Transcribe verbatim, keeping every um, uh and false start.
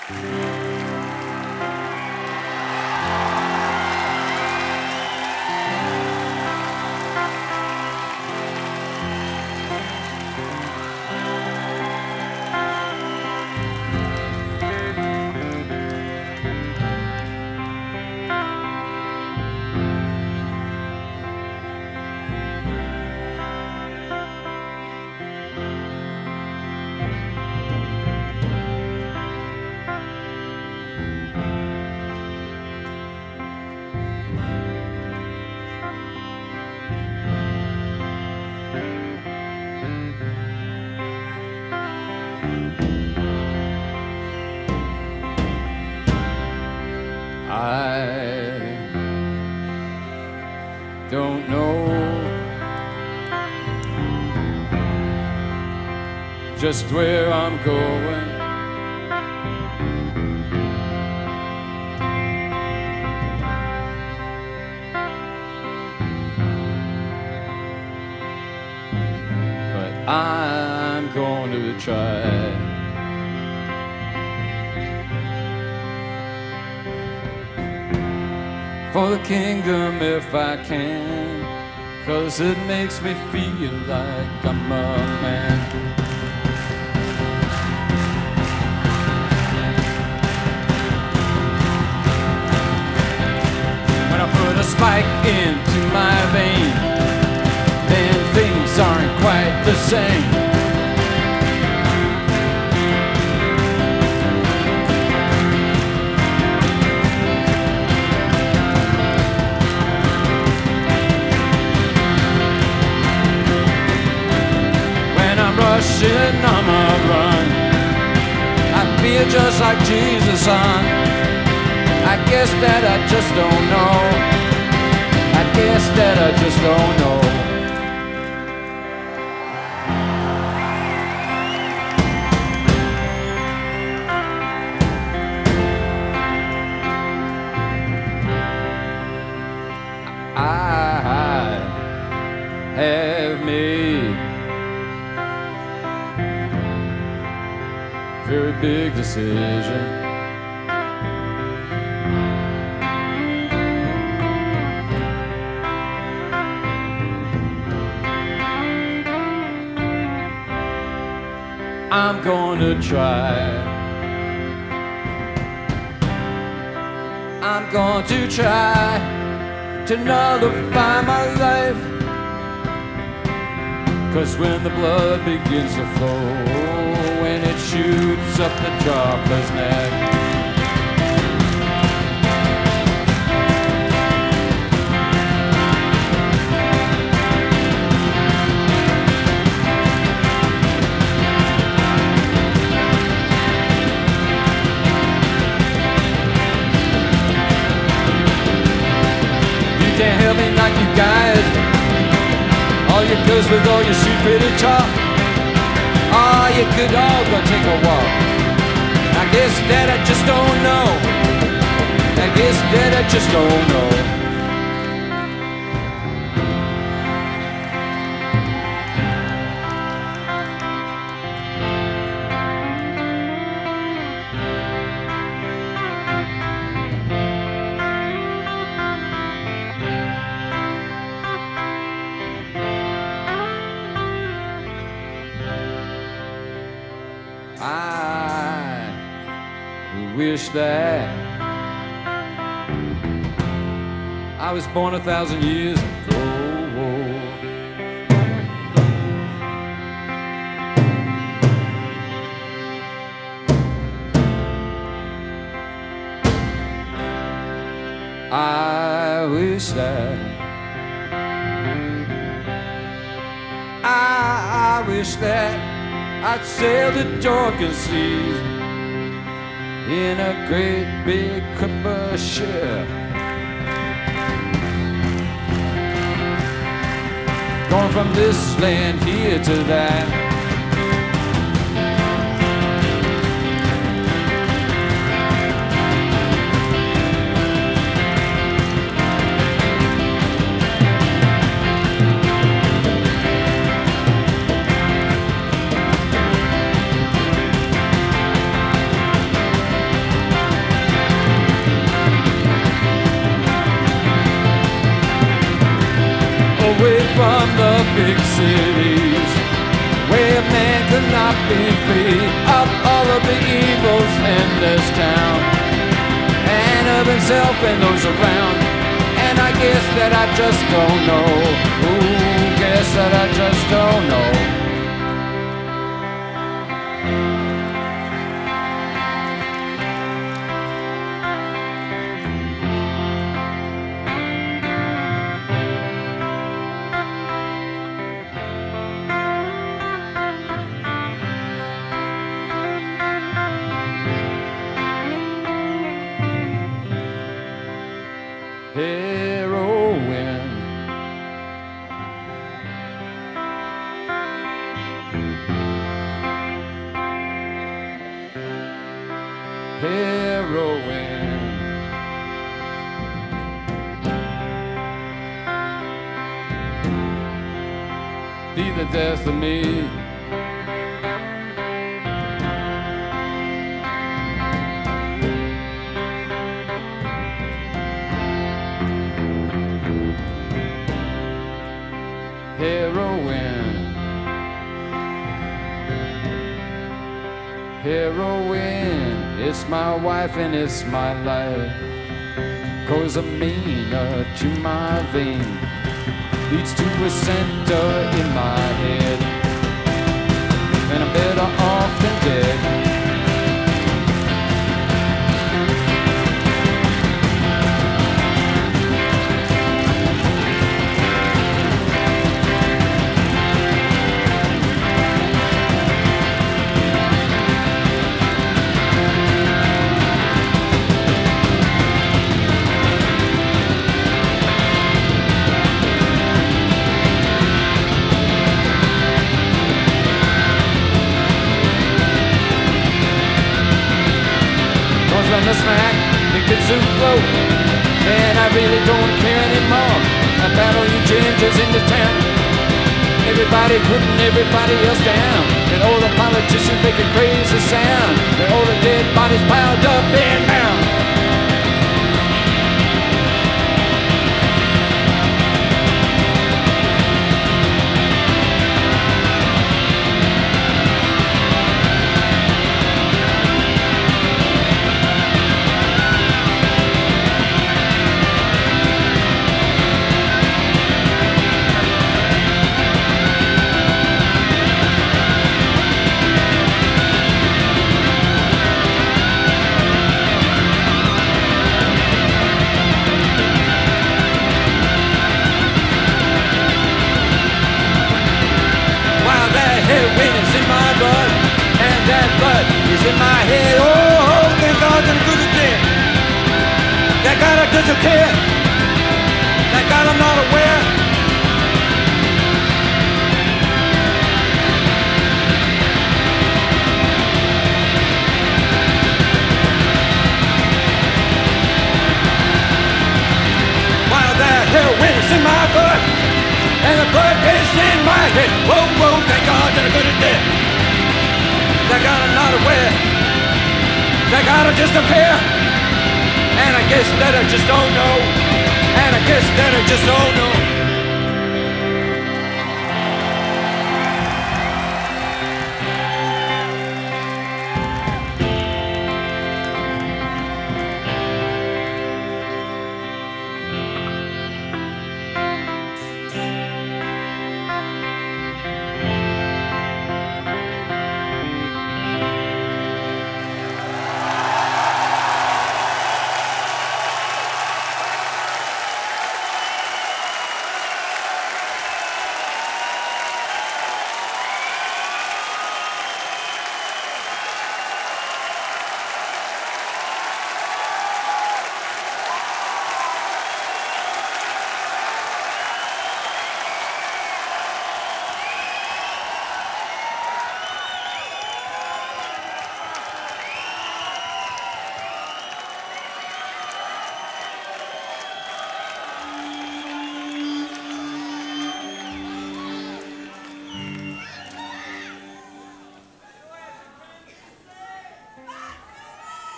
I don't know just where I'm going. But I'm going to try. For the kingdom if I can, 'cause it makes me feel like I'm a man. When I put a spike into my vein, then things aren't quite the same. Rushing on my run, I feel just like Jesus, son. I guess that I just don't know. I guess that I just don't know. I have made very big decision. I'm going to try. I'm going to try to nullify my life. 'Cause when the blood begins to flow, when it shoots up the dropper's neck, you can't help me like you guys. All your girls with all your sweet pretty talk. Oh, you could all go take a walk. I guess that I just don't know. I guess that I just don't know. I wish that I was born a thousand years ago. I wish that I, I wish that I'd sail the Dorcas seas in a great big clipper ship, going from this land here to that. away from the big cities, where man could not be free of all of the evils in this town, and of himself and those around. And I guess that I just don't know. Ooh, guess that I just don't know. Heroin, heroin, be the death of me. Heroin, heroin, it's my wife and it's my life. Cause a meaner to my vein leads to a center in my head, and I'm better off than dead. When the smack begins to float, man, I really don't care anymore about all you gingers in the town. Everybody putting everybody else down, and all the politicians making crazy sound, and all the dead bodies piled up in mound. In my head, oh, thank God that I'm good at that. That God I doesn't care. That God I'm not aware. While that heroin is in my blood, and the blood is in my head. Whoa, whoa, thank God that I'm good at that. That God I'm not aware. That God I just don't care. And I guess that I just don't know. And I guess that I just don't know.